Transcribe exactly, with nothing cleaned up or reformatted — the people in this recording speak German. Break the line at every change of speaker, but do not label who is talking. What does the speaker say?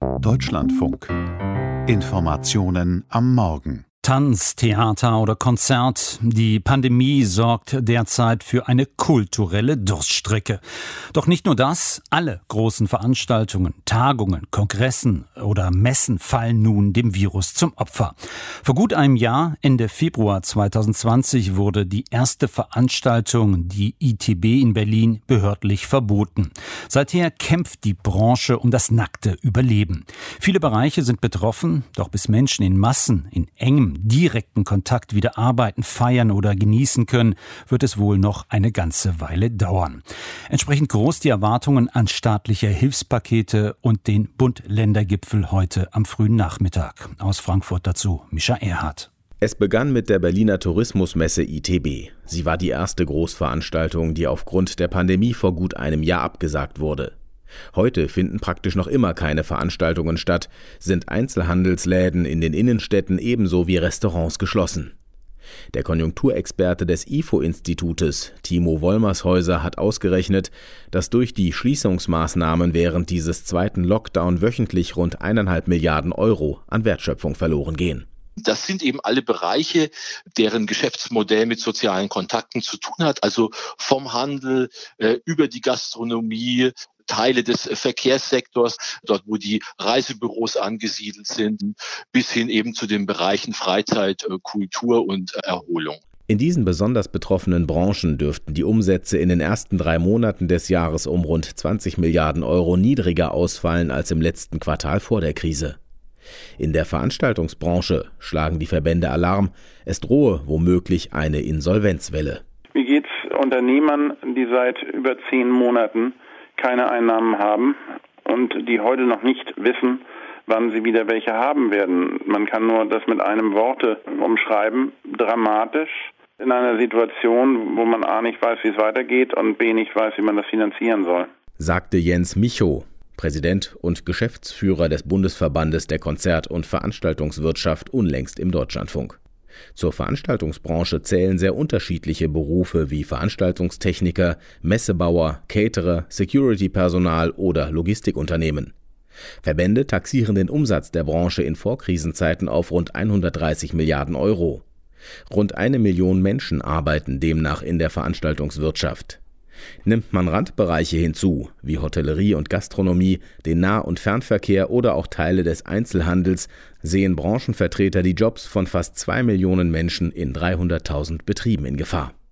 Deutschlandfunk. Informationen am Morgen.
Tanz, Theater oder Konzert. Die Pandemie sorgt derzeit für eine kulturelle Durststrecke. Doch nicht nur das, alle großen Veranstaltungen, Tagungen, Kongressen oder Messen fallen nun dem Virus zum Opfer. Vor gut einem Jahr, Ende Februar zweitausendzwanzig, wurde die erste Veranstaltung, die I T B in Berlin, behördlich verboten. Seither kämpft die Branche um das nackte Überleben. Viele Bereiche sind betroffen, doch bis Menschen in Massen, in engem direkten Kontakt wieder arbeiten, feiern oder genießen können, wird es wohl noch eine ganze Weile dauern. Entsprechend groß die Erwartungen an staatliche Hilfspakete und den Bund-Länder-Gipfel heute am frühen Nachmittag. Aus Frankfurt dazu Mischa Erhardt.
Es begann mit der Berliner Tourismusmesse I T B. Sie war die erste Großveranstaltung, die aufgrund der Pandemie vor gut einem Jahr abgesagt wurde. Heute finden praktisch noch immer keine Veranstaltungen statt, sind Einzelhandelsläden in den Innenstädten ebenso wie Restaurants geschlossen. Der Konjunkturexperte des I F O-Institutes, Timo Wollmershäuser, hat ausgerechnet, dass durch die Schließungsmaßnahmen während dieses zweiten Lockdown wöchentlich rund eineinhalb Milliarden Euro an Wertschöpfung verloren gehen.
Das sind eben alle Bereiche, deren Geschäftsmodell mit sozialen Kontakten zu tun hat, also vom Handel äh, über die Gastronomie, Teile des Verkehrssektors, dort wo die Reisebüros angesiedelt sind, bis hin eben zu den Bereichen Freizeit, Kultur und Erholung.
In diesen besonders betroffenen Branchen dürften die Umsätze in den ersten drei Monaten des Jahres um rund zwanzig Milliarden Euro niedriger ausfallen als im letzten Quartal vor der Krise. In der Veranstaltungsbranche schlagen die Verbände Alarm, es drohe womöglich eine Insolvenzwelle.
Wie geht's Unternehmern, die seit über zehn Monaten keine Einnahmen haben und die heute noch nicht wissen, wann sie wieder welche haben werden? Man kann nur das mit einem Worte umschreiben: dramatisch. In einer Situation, wo man A nicht weiß, wie es weitergeht und B nicht weiß, wie man das finanzieren soll.
Sagte Jens Michow, Präsident und Geschäftsführer des Bundesverbandes der Konzert- und Veranstaltungswirtschaft, unlängst im Deutschlandfunk. Zur Veranstaltungsbranche zählen sehr unterschiedliche Berufe wie Veranstaltungstechniker, Messebauer, Caterer, Security-Personal oder Logistikunternehmen. Verbände taxieren den Umsatz der Branche in Vorkrisenzeiten auf rund hundertdreißig Milliarden Euro. Rund eine Million Menschen arbeiten demnach in der Veranstaltungswirtschaft. Nimmt man Randbereiche hinzu, wie Hotellerie und Gastronomie, den Nah- und Fernverkehr oder auch Teile des Einzelhandels, sehen Branchenvertreter die Jobs von fast zwei Millionen Menschen in dreihunderttausend Betrieben in Gefahr.